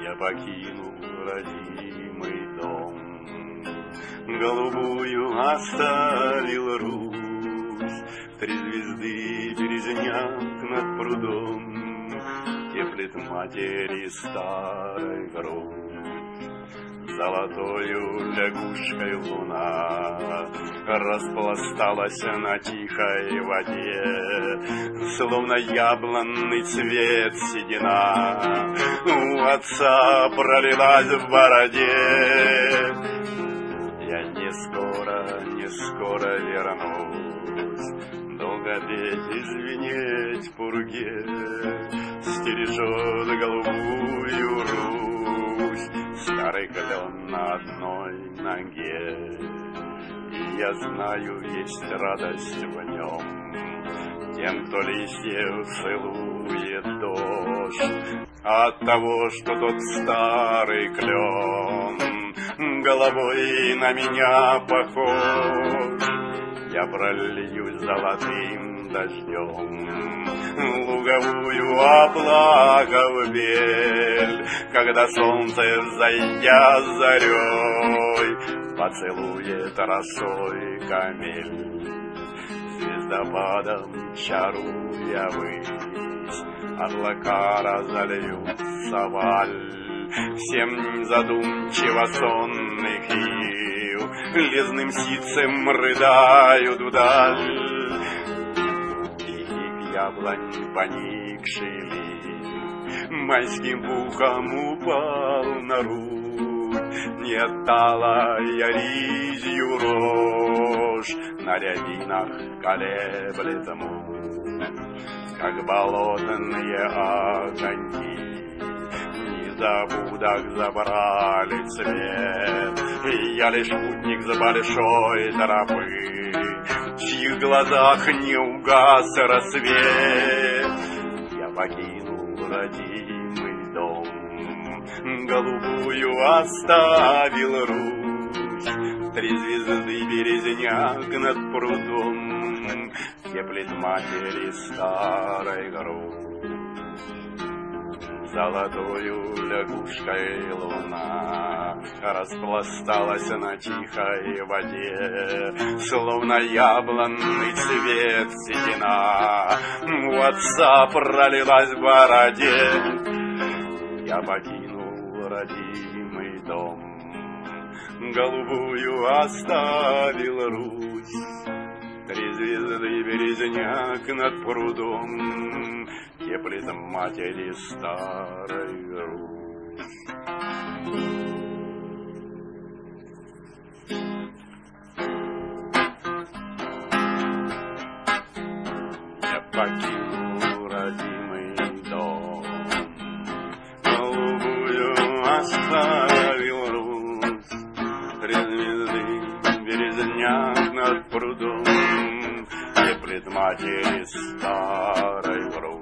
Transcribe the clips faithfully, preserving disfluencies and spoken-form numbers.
Я покинул родимый дом, голубую оставил Русь. Три звезды березняк над прудом теплит матери старой грудь. Золотою лягушкой луна распласталась на тихой воде, словно яблонный цвет седина у отца пролилась в бороде. Я не скоро, не скоро вернусь, долго петь и звенеть в пурге стережет голубую Русь. Старый клен на одной ноге, и я знаю, есть радость в нем тем, кто листьев целует дождь. От того, что тот старый клен головой на меня похож, я пролью золотым дождем луговую оплакав бель, когда солнце, взойдя зарей, поцелует росой камель. Звездопадом чаруя высь, облака разольются валь, всем задумчиво сонных ив лесным ситцем рыдают вдаль. Яблонь поникший лист майским пухом упал на грудь, не оттала я ризью рожь, на рябинах колеблет муть, как болотные огоньки. Незабудок забрали цвет, и я лишь путник с большой тропы, в чьих глазах не угас рассвет. Я покинул родимый дом, голубую оставил Русь. Три звезды березняк над прудом теплит матери старой грудь. Золотою лягушкой луна распласталась на тихой воде, словно яблонный цвет седина у отца пролилась в бороде. Я покинул родимый дом, голубую оставил Русь. Три звезды березняк над прудом теплит матери старой грудь. Я покинул родимый дом, голубую оставил Русь. Три звезды березняк над прудом теплит матери старой грудь.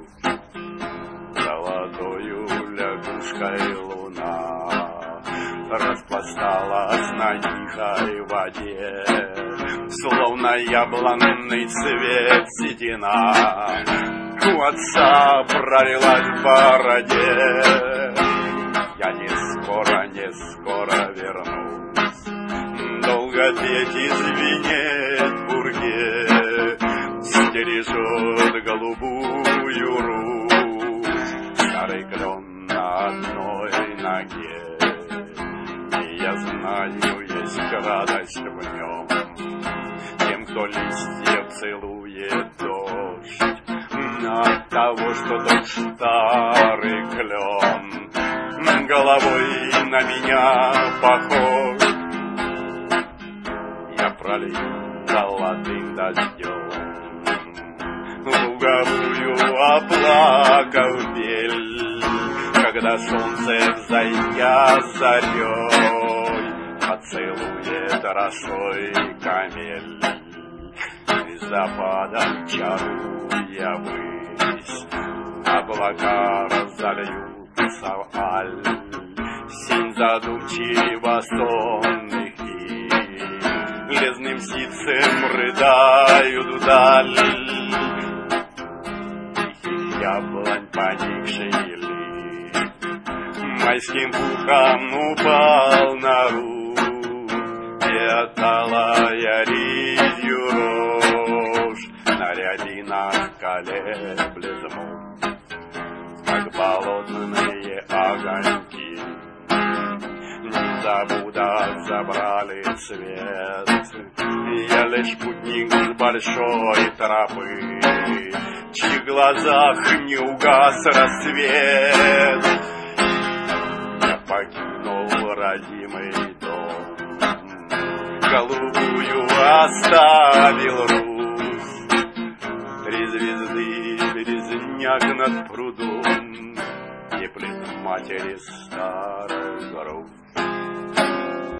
Золотою лягушкой луна распласталась на тихой воде, словно яблонный цвет седина у отца пролилась в бороде. Я не скоро, не скоро вернусь, долго петь и звенеть в пурге стережет голубую Русь. Старый клен на одной ноге, и я знаю, есть радость в нем тем, кто листьев целует дождь. От того, что тот старый клен головой на меня похож, я пролью золотым дождем луговую оплакав бель, когда солнце, взойдя зарей, поцелует росой камель. Звездопадом чаруя высь, облака разольются в аль, синь задумчиво сонных ив лесным ситцем рыдают вдаль. Яблонь поникший лист майским пухом упал на Русь, где талая ризью рожь на рябинах колеблет муть, как болотные огоньки. Не забуда забрали цвет, я лишь путник с большой тропы, в чьих глазах не угас рассвет. Я покинул родимый дом, голубую оставил Русь. Три звезды, березняк над прудом, теплит матери старых грудь.